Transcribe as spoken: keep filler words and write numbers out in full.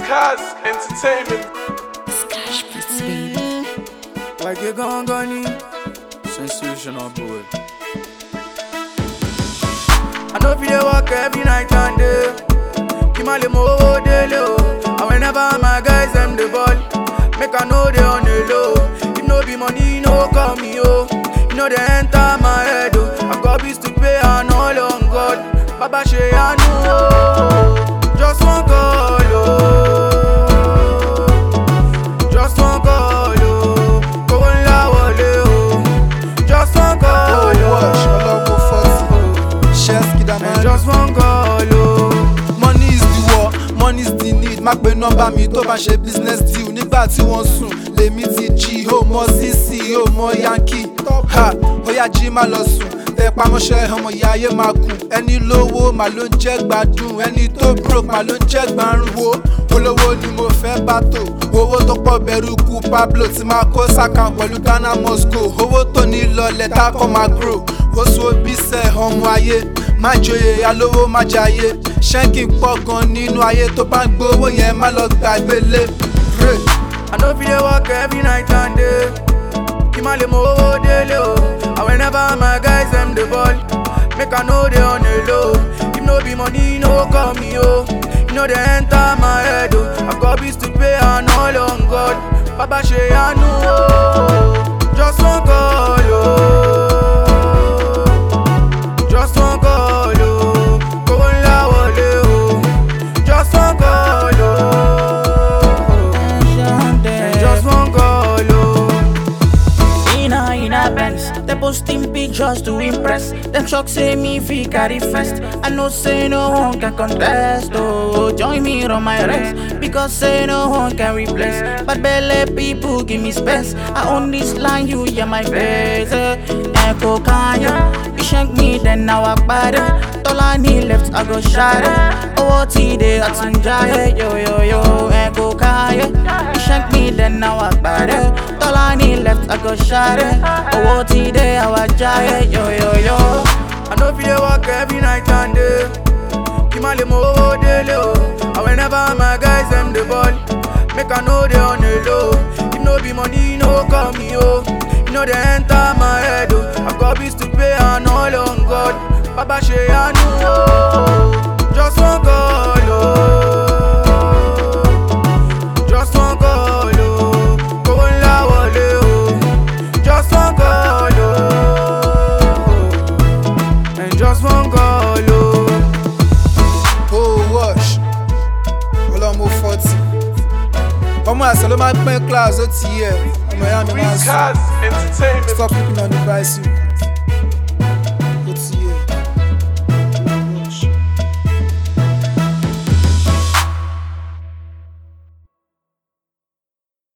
Kaz Entertainment. Scash Prince, baby. Like you're gone, gone, sensational boy. I know if you walk every night and day. Kimale mo daily, oh. And whenever my guys them the ball, make I know they on the low. If no be money, no call me, oh. You know they enter my head, oh. I got bills to pay and all on God. Baba Shey I know, oh. Just one call, oh. Just one call, oh. Go on la wale, oh. Just one call, oh. And just one call, oh. Money is the war, money is the need. Má pe nọ́mbà mi tó bá ṣe business deal. Nígbà tí wọ́n sùn, lèmi ti jí. Ó mọ C C, ó mọ Yankee. Ha, ó yá jí má lọ sùn. Tẹ pamọ́ṣẹ́ ọmọ ìyá ayé máa kù. Ẹni lówó mà ló ń jẹ́ gbádùn. Ẹni tó broke mà ló ń jẹ́ gbárùn. Wo olówó ni mo fẹ́ bá tò. Owó tó pọ̀ bẹ̀rù kú Pablo tí máa kó sákàn pẹ̀lú Ghana Moscow. Owó tó ní lọlẹ̀ tá kọ́ máa grow. Ó so bí sẹ́ ọmọ ayé. Má joyè alówó má jayé. Ṣẹ́ńkì pọ̀ gan nínú ayé tó bá ń gbówó yẹn má lọ gbàgbé lé. I know if you walk every night and day. Kimale mo daily, oh. And whenever my guys them the ball, make I know they on the low. If no be money, no call me, oh. You know they enter my head, oh. I got bills to pay and all on God. Baba Shey I know, oh. Just one call, oh. Just one call, oh. Go on la wale, oh. Just one call, oh. And just one call, oh. In a, in a Benz, they posting pictures to impress. Them shock say me fi carry first. I know say no one can contest. Oh, join me on my rest. Because say no one can replace. But belly people give me space. I own this line, you yeah my face. Echo Kanye, you shank me then now I body. Tolani left I go shatter. Oh today I tunjaye yo yo yo. Echo Kanye, you shank me then now I body. Tolani left I go shatter. Oh today I was jaye yo yo yo. I know if you walk every night and day. Kimale mo daily, oh. And whenever my guys them the ball, make I know they on the low. If no be money, no call me, oh. You know they enter my head, oh. I got bills to pay and all on God. Baba Shey I know, oh. Just one call, oh. Just one call, oh. Go on la wale, oh. Just one call, oh. And just one call, oh. Oh wash, ọlọ́mọ forty. Ọmọ àṣà ló máa ń pín class ó ti yẹ. Ọmọ ìyá mi máa ń sùn. Kaz Entertainment. Stop looking on the bicycle.